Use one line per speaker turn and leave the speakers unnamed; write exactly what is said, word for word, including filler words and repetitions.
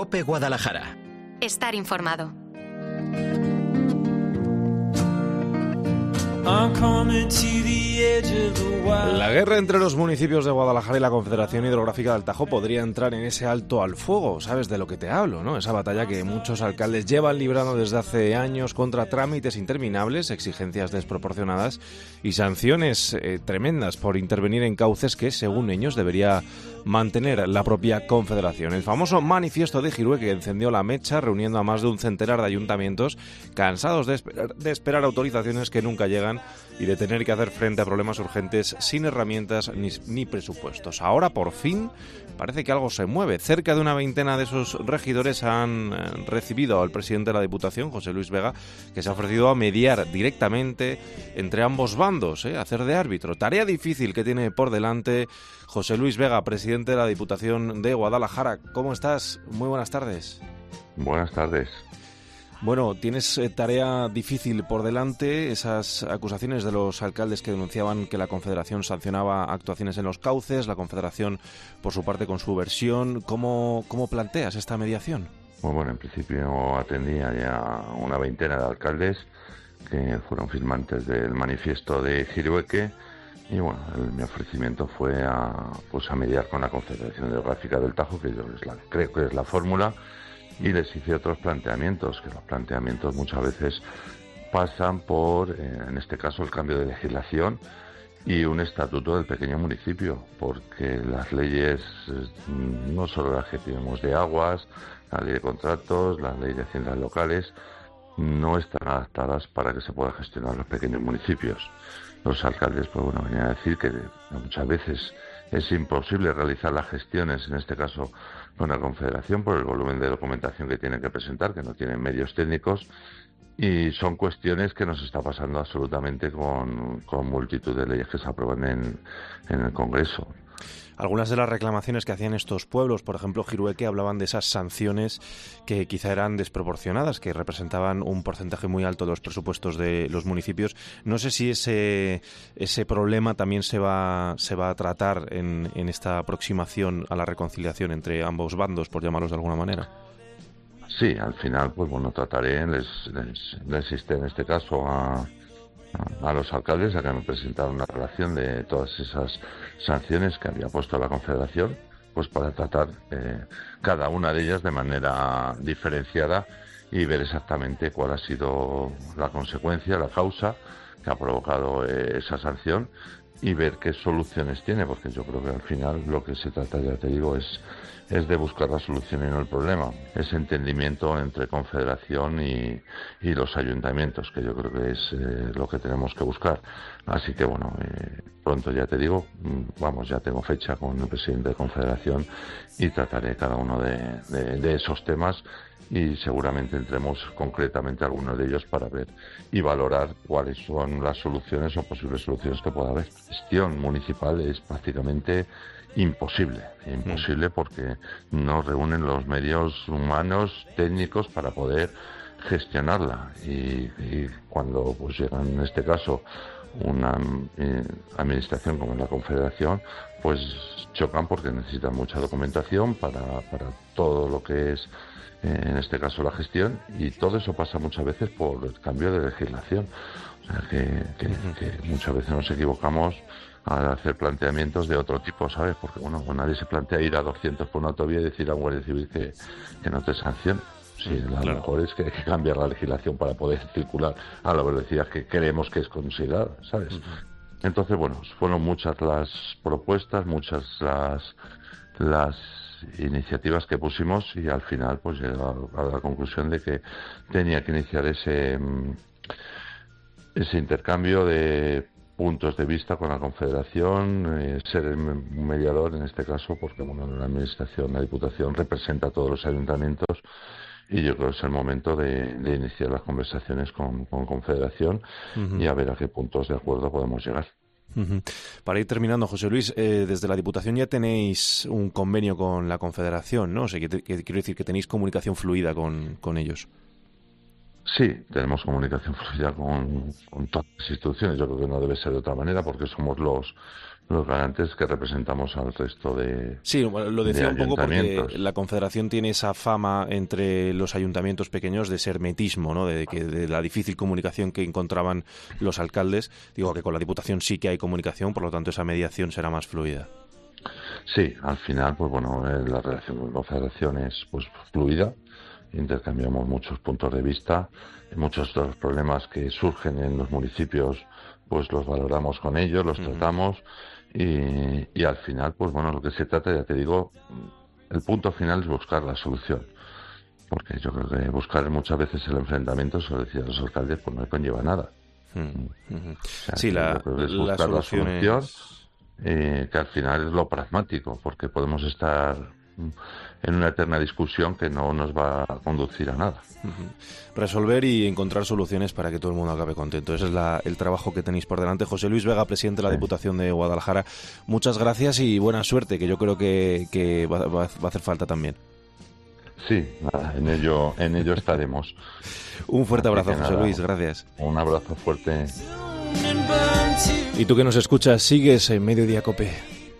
COPE Guadalajara.
Estar informado.
La guerra entre los municipios de Guadalajara y la Confederación Hidrográfica del Tajo podría entrar en ese alto al fuego. ¿Sabes de lo que te hablo, no? Esa batalla que muchos alcaldes llevan librando desde hace años contra trámites interminables, exigencias desproporcionadas y sanciones eh, tremendas por intervenir en cauces que, según ellos, debería mantener la propia Confederación. El famoso manifiesto de Jirueque que encendió la mecha, reuniendo a más de un centenar de ayuntamientos cansados de esperar, de esperar autorizaciones que nunca llegan y de tener que hacer frente a problemas urgentes sin herramientas ni, ni presupuestos. Ahora, por fin, parece que algo se mueve. Cerca de una veintena de esos regidores han recibido al presidente de la Diputación, José Luis Vega, que se ha ofrecido a mediar directamente entre ambos bandos, ¿eh? hacer de árbitro. Tarea difícil que tiene por delante José Luis Vega, presidente de la Diputación de Guadalajara. ¿Cómo estás? Muy buenas tardes.
Buenas tardes.
Bueno, tienes eh, tarea difícil por delante, esas acusaciones de los alcaldes que denunciaban que la Confederación sancionaba actuaciones en los cauces, la Confederación, por su parte, con su versión. ¿Cómo, cómo planteas esta mediación?
Pues bueno, en principio atendía ya una veintena de alcaldes que fueron firmantes del manifiesto de Jirueque y bueno, el, mi ofrecimiento fue a, pues a mediar con la Confederación Hidrográfica del Tajo, que yo es la, creo que es la fórmula, y les hice otros planteamientos, que los planteamientos muchas veces pasan por, eh, en este caso, el cambio de legislación y un estatuto del pequeño municipio, porque las leyes, eh, no solo las que tenemos de aguas, la ley de contratos, la ley de haciendas locales, no están adaptadas para que se pueda gestionar los pequeños municipios. Los alcaldes, pues bueno, venían a decir que muchas veces es imposible realizar las gestiones, en este caso con la Confederación, por el volumen de documentación que tienen que presentar, que no tienen medios técnicos, y son cuestiones que nos está pasando absolutamente con, con multitud de leyes que se aprueban en, en el Congreso.
Algunas de las reclamaciones que hacían estos pueblos, por ejemplo Jirueque, hablaban de esas sanciones que quizá eran desproporcionadas, que representaban un porcentaje muy alto de los presupuestos de los municipios. No sé si ese ese problema también se va se va a tratar en, en esta aproximación a la reconciliación entre ambos bandos, por llamarlos de alguna manera.
Sí, al final, pues bueno, trataré, les, les, les insté en este caso a... a los alcaldes a que me presentaran una relación de todas esas sanciones que había puesto la Confederación, pues para tratar eh, cada una de ellas de manera diferenciada y ver exactamente cuál ha sido la consecuencia, la causa que ha provocado eh, esa sanción y ver qué soluciones tiene, porque yo creo que al final lo que se trata, ya te digo, es es de buscar la solución y no el problema. Ese entendimiento entre Confederación y, y los ayuntamientos, que yo creo que es eh, lo que tenemos que buscar. Así que bueno, eh, pronto ya te digo, vamos, ya tengo fecha con el presidente de Confederación y trataré cada uno de, de, de esos temas y seguramente entremos concretamente a algunos de ellos para ver y valorar cuáles son las soluciones o posibles soluciones que pueda haber. La gestión municipal es prácticamente imposible, imposible porque no reúnen los medios humanos, técnicos para poder gestionarla y, y cuando pues llega en este caso una eh, administración como la Confederación, pues chocan porque necesitan mucha documentación para, para todo lo que es eh, en este caso la gestión y todo eso pasa muchas veces por el cambio de legislación, o sea que, que, que muchas veces nos equivocamos a hacer planteamientos de otro tipo, ¿sabes? Porque, bueno, pues nadie se plantea ir a doscientos por una autovía y decir a un guardia civil que, que no te sancione. Sí, mm, lo claro. mejor es que hay que cambiar la legislación para poder circular a la velocidad que creemos que es considerada, ¿sabes? Uh-huh. Entonces, bueno, fueron muchas las propuestas, muchas las, las iniciativas que pusimos y al final, pues, llegué a, a la conclusión de que tenía que iniciar ese, ese intercambio de puntos de vista con la Confederación, eh, ser un mediador en este caso, porque bueno, la Administración, la Diputación representa a todos los ayuntamientos y yo creo que es el momento de, de iniciar las conversaciones con, con Confederación uh-huh. y a ver a qué puntos de acuerdo podemos llegar.
Uh-huh. Para ir terminando, José Luis, eh, desde la Diputación ya tenéis un convenio con la Confederación, ¿no? O sea, que, te, que quiero decir que tenéis comunicación fluida con, con ellos.
Sí, tenemos comunicación fluida con, con todas las instituciones. Yo creo que no debe ser de otra manera porque somos los los garantes que representamos al resto de
Sí, lo decía
de
un poco porque la Confederación tiene esa fama entre los ayuntamientos pequeños de hermetismo, ¿no? De, que, de la difícil comunicación que encontraban los alcaldes. Digo que con la Diputación sí que hay comunicación, por lo tanto esa mediación será más fluida.
Sí, al final, pues bueno, la relación con la Confederación es pues fluida, intercambiamos muchos puntos de vista, muchos de los problemas que surgen en los municipios, pues los valoramos con ellos, los uh-huh. tratamos. Y, y al final, pues bueno, lo que se trata, ya te digo, el punto final es buscar la solución. Porque yo creo que buscar muchas veces el enfrentamiento, se lo decía a los alcaldes, pues no conlleva nada.
Uh-huh.
O sea,
sí, la,
es buscar
la solución,
la solución
es...
eh, que al final es lo pragmático, porque podemos estar en una eterna discusión que no nos va a conducir a nada.
Uh-huh. Resolver y encontrar soluciones para que todo el mundo acabe contento. Ese es la, el trabajo que tenéis por delante. José Luis Vega, presidente de la sí. Diputación de Guadalajara, muchas gracias y buena suerte, que yo creo que, que va, va, va a hacer falta también.
Sí, nada, en ello, en ello estaremos.
Un fuerte
Así
abrazo, José
nada,
Luis, gracias.
Un abrazo fuerte.
Y tú que nos escuchas, sigues en Mediodía COPE.